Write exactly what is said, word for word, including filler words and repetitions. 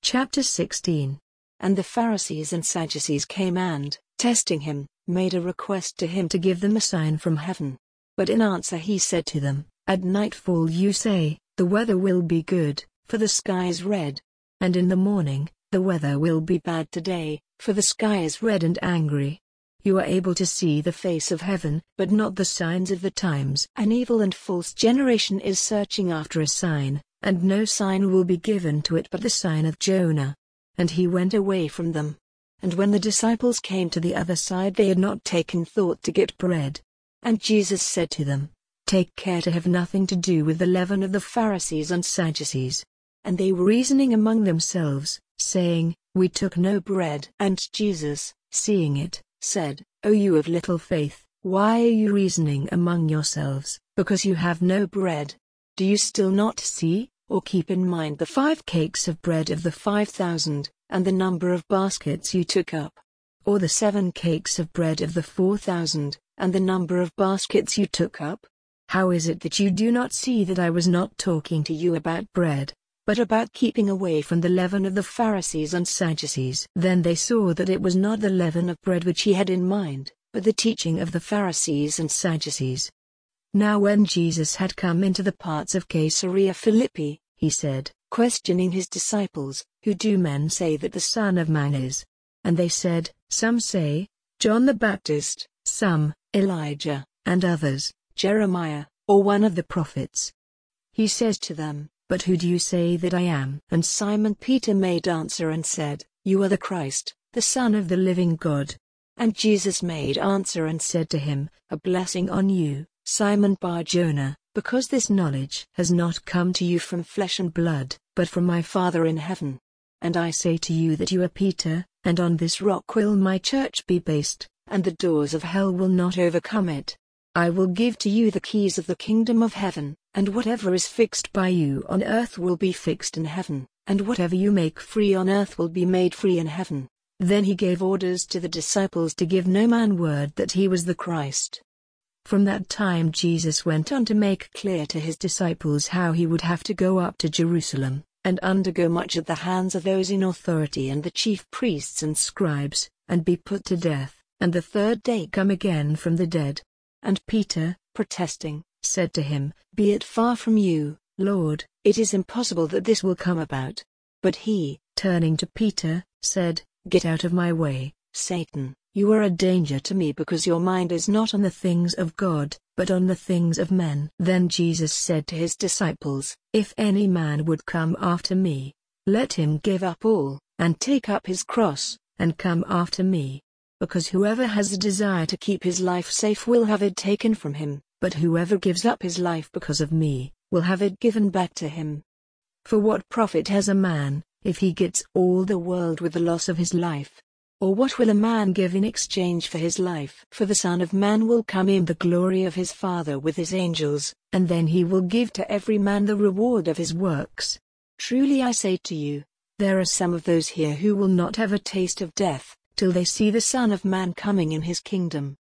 Chapter sixteen. And the Pharisees and Sadducees came and, testing him, made a request to him to give them a sign from heaven. But in answer he said to them, At nightfall you say, the weather will be good, for the sky is red. And in the morning, the weather will be bad today, for the sky is red and angry. You are able to see the face of heaven, but not the signs of the times. An evil and false generation is searching after a sign, and no sign will be given to it but the sign of Jonah. And he went away from them. And when the disciples came to the other side they had not taken thought to get bread. And Jesus said to them, Take care to have nothing to do with the leaven of the Pharisees and Sadducees. And they were reasoning among themselves, saying, We took no bread. And Jesus, seeing it, said, O you of little faith, why are you reasoning among yourselves, because you have no bread? Do you still not see, or keep in mind the five cakes of bread of the five thousand, and the number of baskets you took up? Or the seven cakes of bread of the four thousand, and the number of baskets you took up? How is it that you do not see that I was not talking to you about bread, but about keeping away from the leaven of the Pharisees and Sadducees? Then they saw that it was not the leaven of bread which he had in mind, but the teaching of the Pharisees and Sadducees. Now when Jesus had come into the parts of Caesarea Philippi, he said, questioning his disciples, Who do men say that the Son of Man is? And they said, Some say, John the Baptist, some, Elijah, and others, Jeremiah, or one of the prophets. He says to them, But who do you say that I am? And Simon Peter made answer and said, You are the Christ, the Son of the living God. And Jesus made answer and said to him, A blessing on you, Simon Bar-Jonah, because this knowledge has not come to you from flesh and blood, but from my Father in heaven. And I say to you that you are Peter, and on this rock will my church be based, and the doors of hell will not overcome it. I will give to you the keys of the kingdom of heaven, and whatever is fixed by you on earth will be fixed in heaven, and whatever you make free on earth will be made free in heaven. Then he gave orders to the disciples to give no man word that he was the Christ. From that time Jesus went on to make clear to his disciples how he would have to go up to Jerusalem, and undergo much at the hands of those in authority and the chief priests and scribes, and be put to death, and the third day come again from the dead. And Peter, protesting, said to him, Be it far from you, Lord, it is impossible that this will come about. But he, turning to Peter, said, Get out of my way, Satan. You are a danger to me because your mind is not on the things of God, but on the things of men. Then Jesus said to his disciples, If any man would come after me, let him give up all, and take up his cross, and come after me. Because whoever has a desire to keep his life safe will have it taken from him, but whoever gives up his life because of me, will have it given back to him. For what profit has a man, if he gets all the world with the loss of his life? Or what will a man give in exchange for his life? For the Son of Man will come in the glory of his Father with his angels, and then he will give to every man the reward of his works. Truly I say to you, there are some of those here who will not have a taste of death, till they see the Son of Man coming in his kingdom.